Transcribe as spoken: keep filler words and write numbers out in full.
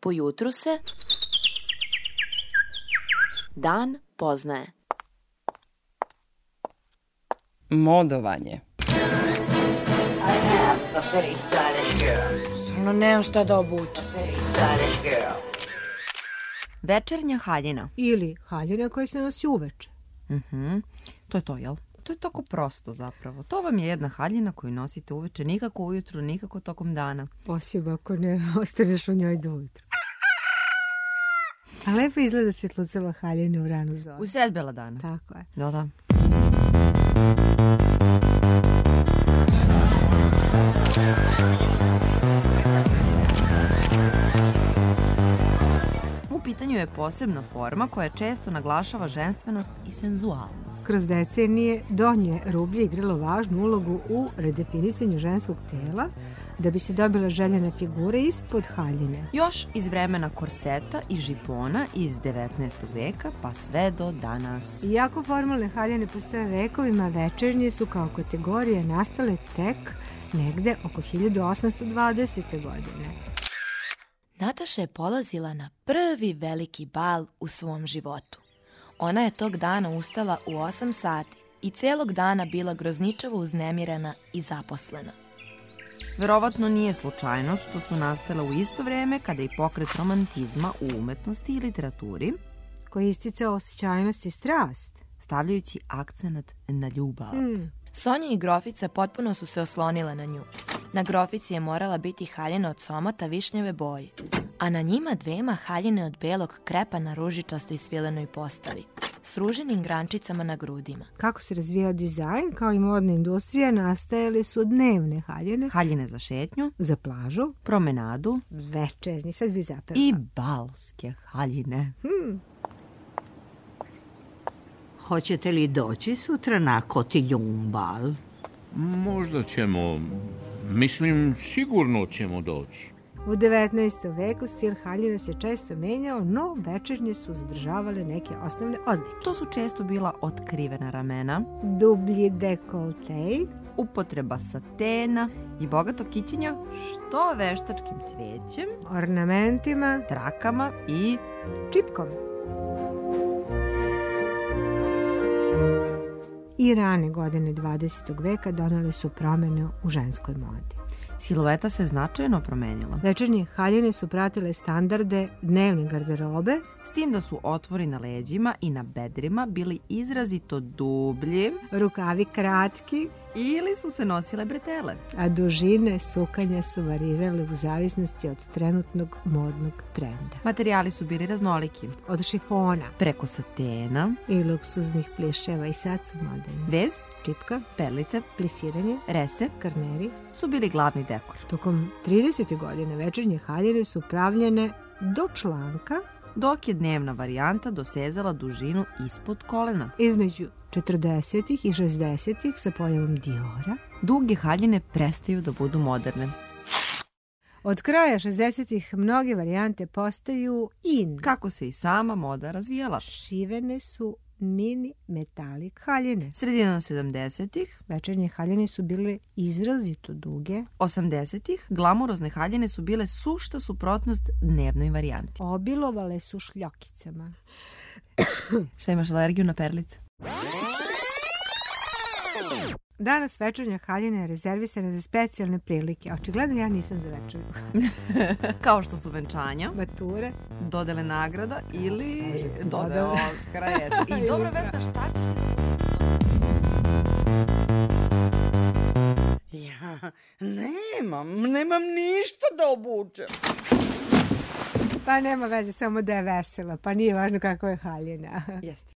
Po jutru se dan poznaje. Modovanje. Stvarno nemam šta da obučem. Večernja haljina. Ili haljina koja se nosi uveče. Mhm, to je to, jel? To je tako prosto zapravo. To vam je jedna haljina koju nosite uveče, nikako ujutru, nikako tokom dana. Osim ako ne ostaneš u njoj do ujutru. A lepo izgleda svjetlucava haljina u ranu zoru. U sred bela dana. Tako je. Da, da. U pitanju je posebna forma koja često naglašava ženstvenost i senzualnost. Kroz decenije donje rublje igralo važnu ulogu u redefinisanju ženskog tela da bi se dobila željena figura ispod haljine. Još iz vremena korseta i žipona iz devetnaestog veka pa sve do danas. Iako formalne haljine postoje vekovima, večernje su kao kategorije nastale tek negde oko hiljadu osamsto dvadesete. godine. Nataša je polazila na prvi veliki bal u svom životu. Ona je tog dana ustala u osam sati i celog dana bila grozničavo uznemirena i zaposlena. Verovatno nije slučajnost što su nastale u isto vreme kada i pokret romantizma u umetnosti i literaturi, koji isticao osjećajnost i strast, stavljajući akcenat na ljubav. Hmm. Sonja i Grofica potpuno su se oslonile na nju. Na Grofici je morala biti haljina od somata višnjeve boje, a na njima dvema haljine od belog krepa na ružičastoj svilenoj postavi, s ruženim grančicama na grudima. Kako se razvijao dizajn, kao i modna industrija, nastajale su dnevne haljine. Haljine za šetnju, za plažu, promenadu, večernji, sad bi zapevala. I balske haljine. Hmm. Hoćete li doći sutra na kotiljun bal? Možda ćemo, mislim sigurno ćemo doći. U devetnaestom veku stil haljina se često menjao, no večernje su zadržavale neke osnovne odlike. To su često bila otkrivena ramena, dublji dekoltej, upotreba satena i bogato kićenja, što veštačkim cvećem, ornamentima, trakama i čipkom. I rane godine dvadesetog veka donele su promene u ženskoj modi. Silueta se značajno promenila. Večernje haljine su pratile standarde dnevne garderobe, s tim da su otvori na leđima i na bedrima bili izrazito dublji, rukavi kratki ili su se nosile bretele, a dužine sukanja su varirale u zavisnosti od trenutnog modnog trenda. Materijali su bili raznoliki, od šifona preko satena i luksuznih pliševa, i sad su moderni. Vez, čipka, perlice, plisiranje, rese, karneri su bili glavni dekor. Tokom tridesetih godina večernje haljine su pravljene do članka, dok je dnevna varijanta dosezala dužinu ispod kolena. Između četrdesetih i šezdesetih sa pojavom Diora duge haljine prestaju da budu moderne. Od kraja šezdesetih mnoge varijante postaju in. Kako se i sama moda razvijala. Šivene su mini metalik haljine. Sredinom sedamdesetih večernje haljine su bile izrazito duge. osamdesetih glamurozne haljine su bile sušta suprotnost dnevnoj varijanti. Obilovale su šljokicama. Šta, imaš alergiju na perlice? Danas večernja haljina je rezervisana za specijalne prilike. Očigledno ja nisam za večernju. Kao što su venčanja, mature, dodele nagrada ili dodele Oskara. I dobra Vesna, šta ćeš? Ja nemam, nemam ništa da obučem. Pa nema veze, samo da je vesela, pa nije važno kako je haljina. Jeste.